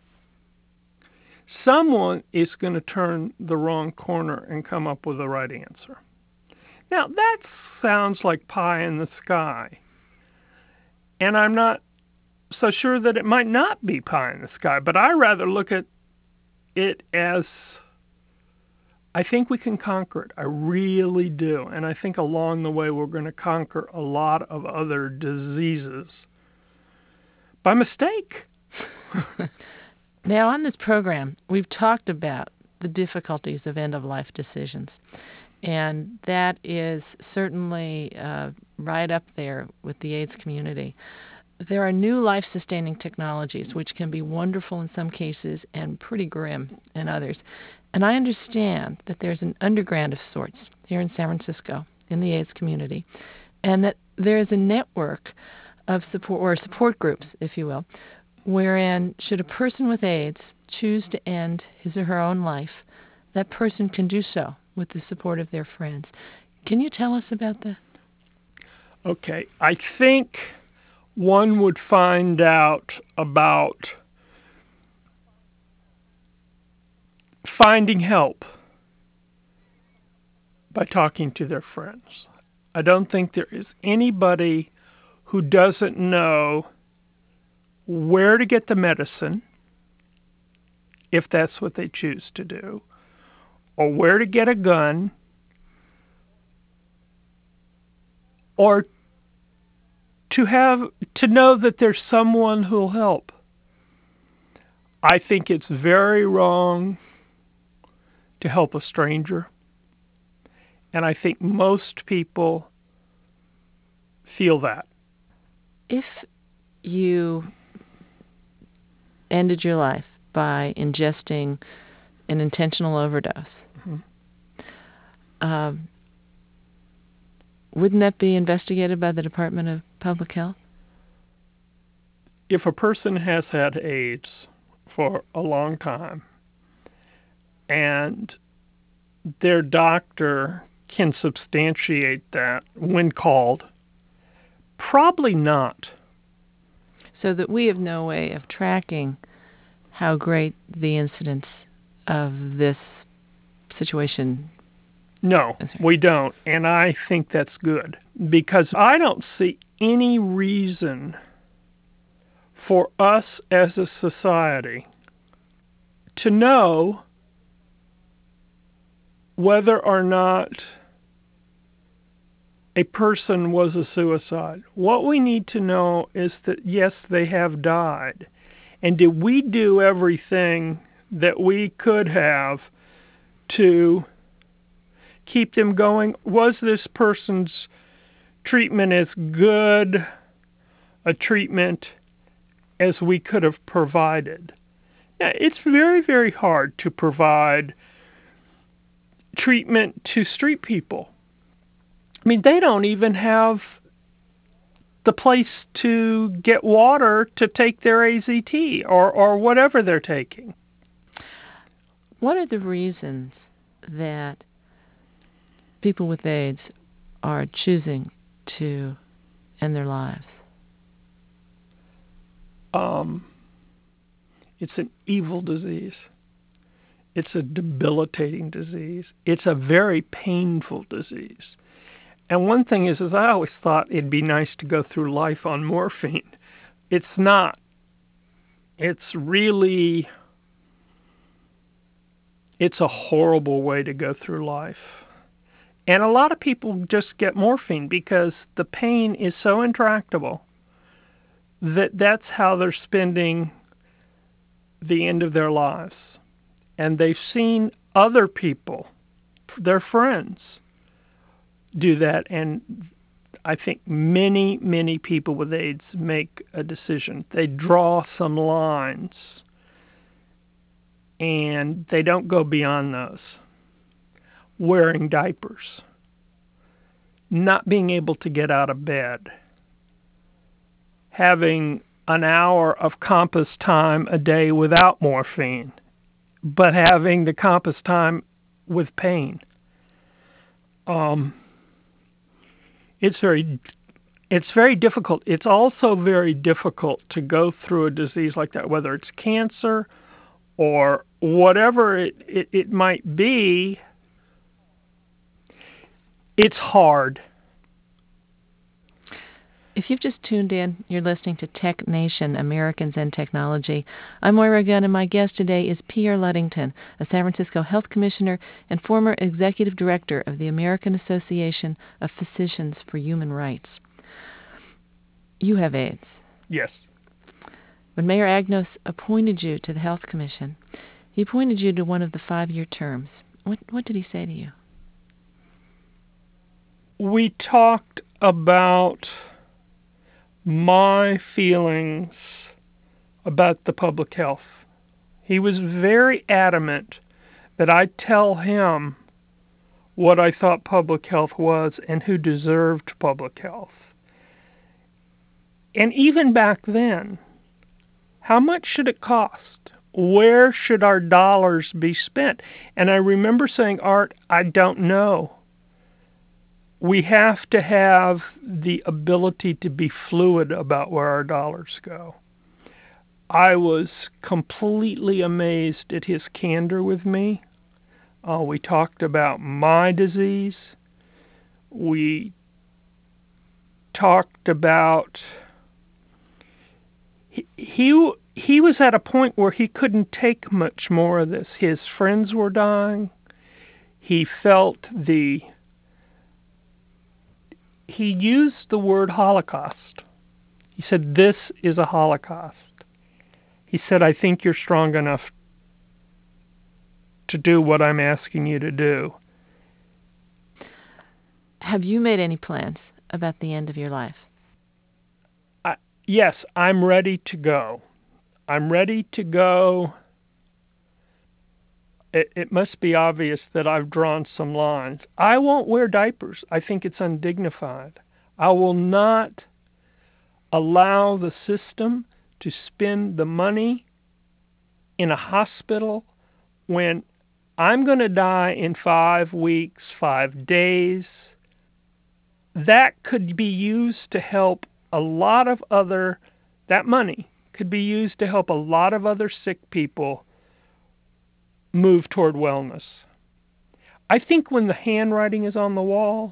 Someone is going to turn the wrong corner and come up with the right answer. Now, that sounds like pie in the sky. And I'm not so sure that it might not be pie in the sky, but I rather look at it as, I think we can conquer it. I really do. And I think along the way we're going to conquer a lot of other diseases by mistake. Now, on this program, we've talked about the difficulties of end-of-life decisions. And that is certainly uh, right up there with the AIDS community. There are new life-sustaining technologies which can be wonderful in some cases and pretty grim in others. And I understand that there's an underground of sorts here in San Francisco in the AIDS community, and that there is a network of support, or support groups, if you will, wherein should a person with AIDS choose to end his or her own life, that person can do so with the support of their friends. Can you tell us about that? Okay, I think one would find out about finding help by talking to their friends. I don't think there is anybody who doesn't know where to get the medicine, if that's what they choose to do, or where to get a gun, or to have to know that there's someone who'll help. I think it's very wrong to help a stranger, and I think most people feel that. If you ended your life by ingesting an intentional overdose, mm-hmm. um, wouldn't that be investigated by the Department of Public Health? If a person has had AIDS for a long time and their doctor can substantiate that when called, probably not. So that we have no way of tracking how great the incidence of this situation No, is. We don't. And I think that's good, because I don't see any reason for us as a society to know whether or not a person was a suicide. What we need to know is that, yes, they have died. And did we do everything that we could have to keep them going? Was this person's treatment as good a treatment as we could have provided? Now, it's very, very hard to provide treatment to street people. I mean, they don't even have the place to get water to take their A Z T or, or whatever they're taking. What are the reasons that people with AIDS are choosing to end their lives? Um, it's an evil disease. It's a debilitating disease. It's a very painful disease. And one thing is, is I always thought it'd be nice to go through life on morphine. It's not. It's really, it's a horrible way to go through life. And a lot of people just get morphine because the pain is so intractable that that's how they're spending the end of their lives. And they've seen other people, their friends, do that. And I think many, many people with AIDS make a decision. They draw some lines, and they don't go beyond those. Wearing diapers, not being able to get out of bed, having an hour of compass time a day without morphine, but having the compass time with pain. Um, it's very, it's very difficult. It's also very difficult to go through a disease like that, whether it's cancer or whatever it, it, it might be. It's hard. If you've just tuned in, you're listening to Tech Nation, Americans and Technology. I'm Moira Gunn, and my guest today is Pierre Luddington, a San Francisco Health Commissioner and former Executive Director of the American Association of Physicians for Human Rights. You have AIDS. Yes. When Mayor Agnos appointed you to the Health Commission, he appointed you to one of the five-year terms. What, what did he say to you? we talked about my feelings about the public health. He was very adamant that I tell him what I thought public health was and who deserved public health. And even back then, how much should it cost? Where should our dollars be spent? And I remember saying, Art, I don't know. We have to have the ability to be fluid about where our dollars go. I was completely amazed at his candor with me. Uh, we talked about my disease. We talked about... He, he, he was at a point where he couldn't take much more of this. His friends were dying. He felt the... He used the word Holocaust. He said, this is a Holocaust. He said, I think you're strong enough to do what I'm asking you to do. Have you made any plans about the end of your life? I, yes, I'm ready to go. I'm ready to go. It, it must be obvious that I've drawn some lines. I won't wear diapers. I think it's undignified. I will not allow the system to spend the money in a hospital when I'm going to die in five weeks, five days. That could be used to help a lot of other, that money could be used to help a lot of other sick people move toward wellness. I think when the handwriting is on the wall,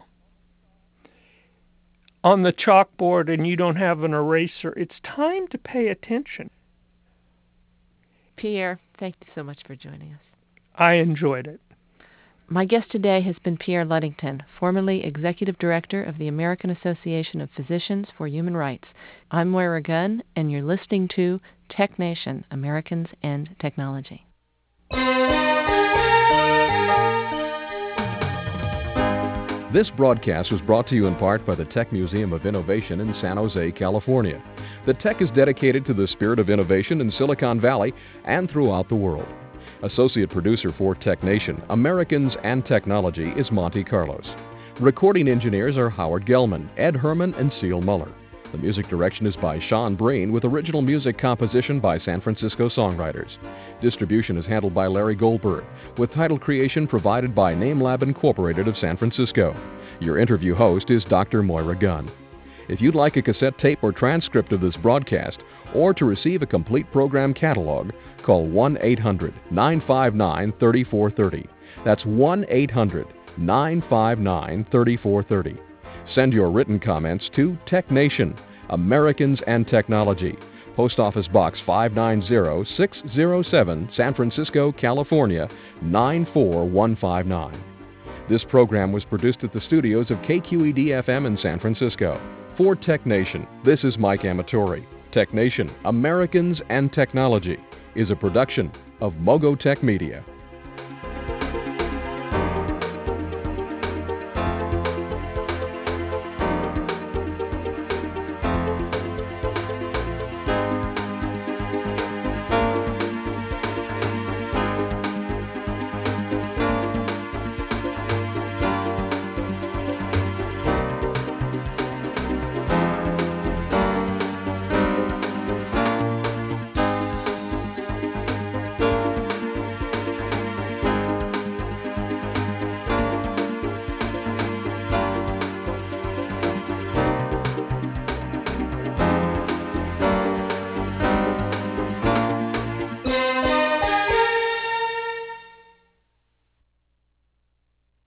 on the chalkboard, and you don't have an eraser, it's time to pay attention. Pierre, thank you so much for joining us. I enjoyed it. My guest today has been Pierre Ludington, formerly Executive Director of the American Association of Physicians for Human Rights. I'm Moira Gunn, and you're listening to Tech Nation, Americans and Technology. This broadcast was brought to you in part by the Tech Museum of Innovation in San Jose, California. The Tech is dedicated to the spirit of innovation in Silicon Valley and throughout the world. Associate producer for Tech Nation, Americans and Technology is Monty Carlos. Recording engineers are Howard Gelman, Ed Herman, and Seal Muller. The music direction is by Sean Breen, with original music composition by San Francisco songwriters. Distribution is handled by Larry Goldberg, with title creation provided by NameLab Incorporated of San Francisco. Your interview host is Doctor Moira Gunn. If you'd like a cassette tape or transcript of this broadcast, or to receive a complete program catalog, call one eight hundred, nine five nine, three four three zero. That's one eight hundred, nine five nine, three four three zero. Send your written comments to Tech Nation, Americans and Technology, Post Office Box five nine zero, six zero seven, San Francisco, California, nine four one five nine. This program was produced at the studios of K Q E D F M in San Francisco. For Tech Nation, this is Mike Amatori. Tech Nation, Americans and Technology is a production of Mogotech Media.